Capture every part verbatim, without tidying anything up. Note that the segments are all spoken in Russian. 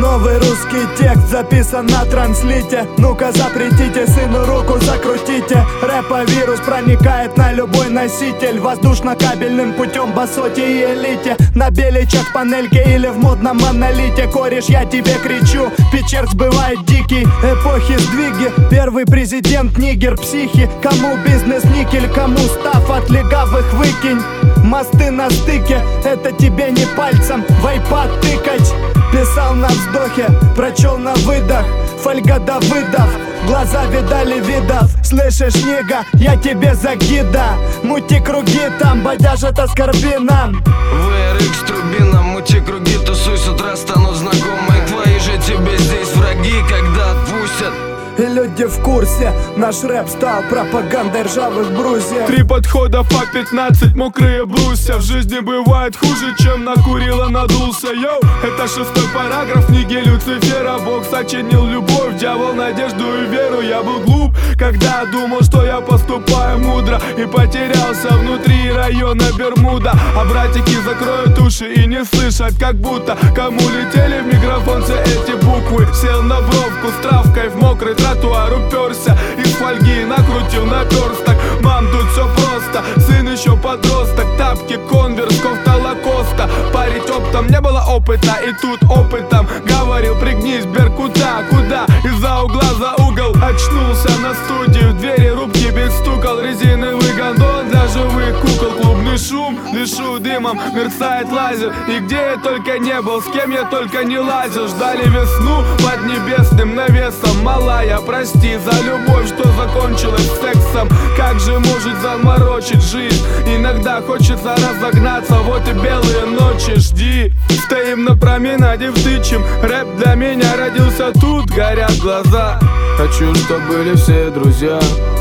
Новый русский текст записан на транслите. Ну-ка запретите, сыну руку закрутите. Рэпа-вирус проникает на любой носитель. Воздушно-кабельным путем басоте и элите. На беличах панельке или в модном монолите. Кореш, я тебе кричу, Печерг сбывает дикий. Эпохи сдвиги, первый президент нигер психи. Кому бизнес никель, кому став от легавых выкинь. Мосты на стыке, это тебе не пальцем в айпад тыкать. Писал на вздохе, прочел на выдох. Фольга Давыдов, глаза видали видов. Слышишь, нига, я тебе за гида. Мути круги там, бодяжат Аскорбином. вэ эр икс турбина, мути круги, тусуй, с утра станут знакомые. Твои же тебе здесь враги, когда отпустят. И люди в курсе, наш рэп стал пропагандой ржавых брусьев. Три подхода по пятнадцать, мокрые брусья. В жизни бывает хуже, чем накурила, надулся. Йоу, это шестой параграф книги Люцифера. Бог сочинил любовь, дьявол надежду и веру. Я был глуп, когда думал, что я поступаю мудро, и потерялся внутри района Бермуда. А братики закроют уши и не слышат, как будто кому летели в микрофон все эти буквы. Сел на бровку с травкой в мокрый тротуар, уперся из фольги, накрутил наперсток. Мам, тут все просто, сын еще подросток. Тапки, конверс, кофта лакоста. Парить оптом не было опыта, и тут опытом говорил: пригнись, Беркута, куда? Из-за угла за угол очнулся на студию. Двери рубки бестукал, резиновый гондон для живых кукол. Клубный шум, дышу дымом, мерцает лазер. И где я только не был, с кем я только не лазил. Ждали весну под небесным навесом. Малая, прости за любовь, что закончилась сексом. Как же может заморочить жизнь? Иногда хочется разогнаться, вот и белые ночи, жди. Стоим на променаде, втычем. Рэп для меня родился тут, горят глаза. Хочу, чтобы были все друзья.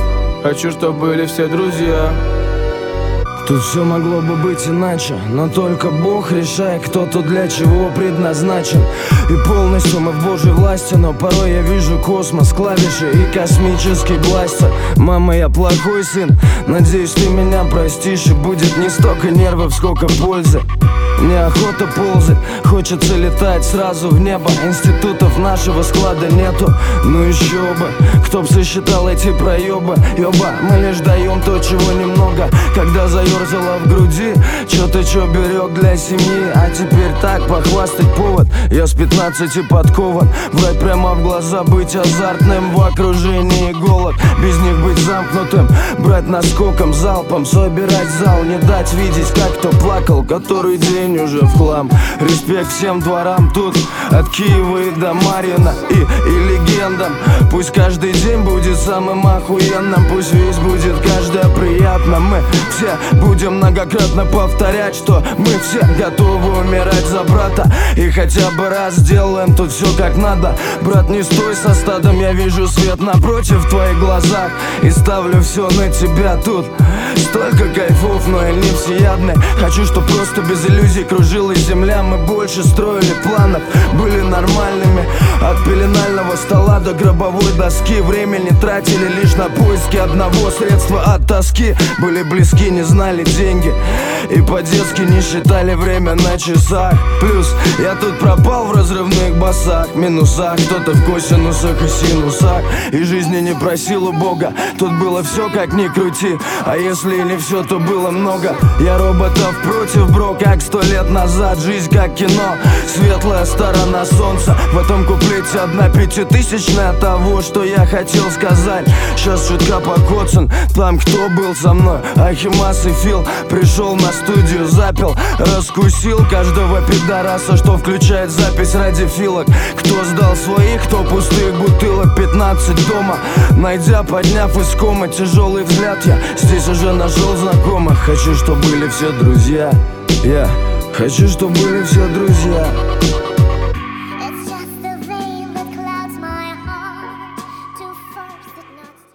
Хочу, чтобы были все друзья. Тут все могло бы быть иначе, но только Бог решает, кто тут для чего предназначен. И полностью мы в Божьей власти, но порой я вижу космос, клавиши и космический бластер. Мама, я плохой сын, надеюсь, ты меня простишь. И будет не столько нервов, сколько пользы. Неохота ползать, хочется летать сразу в небо. Институтов нашего склада нету, ну еще бы. Кто б сосчитал эти проебы, ёба. Мы лишь даем то, чего немного. Когда заерзала в груди, чё-то чё берег для семьи. А теперь так, похвастать повод. Я с пятнадцати подкован. Врать прямо в глаза, быть азартным в окружении иголок. Без них быть замкнутым, брать наскоком, залпом. Собирать зал, не дать видеть, как кто плакал, который день уже в хлам. Респект всем дворам тут, от Киева и до Марьина, и, и легендам. Пусть каждый день будет самым охуенным, пусть весь будет каждое приятно. Мы все будем многократно повторять, что мы все готовы умирать за брата. И хотя бы раз сделаем тут все как надо. Брат, не стой со стадом, я вижу свет напротив в твоих глазах. И ставлю все на тебя тут. Столько кайфов, но я не всеядный. Хочу, чтоб просто без иллюзий кружилась земля. Мы больше строили планов, были нормальными. От пеленального стола до гробовой доски времени тратили лишь на поиски одного средства от тоски. Были близки, не знали деньги, и по-детски не считали время на часах. Плюс я тут пропал в разрывных басах, минусах, кто-то в косинусах и синусах. И жизни не просил у Бога, тут было все как ни крути. А если и не все, то было много. Я роботов против, бро, как сто лет назад. Жизнь как кино, светлая сторона солнца. В этом куплете одна пятитысячная того, что я хотел сказать. Сейчас шутка покоцан, там кто был со мной? Ахимас и Фил. Пришел на студию, запил, раскусил каждого пидораса, что включает запись ради филок. Кто сдал своих, кто пустых бутылок. Пятнадцать дома, найдя, подняв из комы тяжелый взгляд, я здесь уже нашел знакомых. Хочу, чтобы были все друзья. Я хочу, чтобы были все друзья.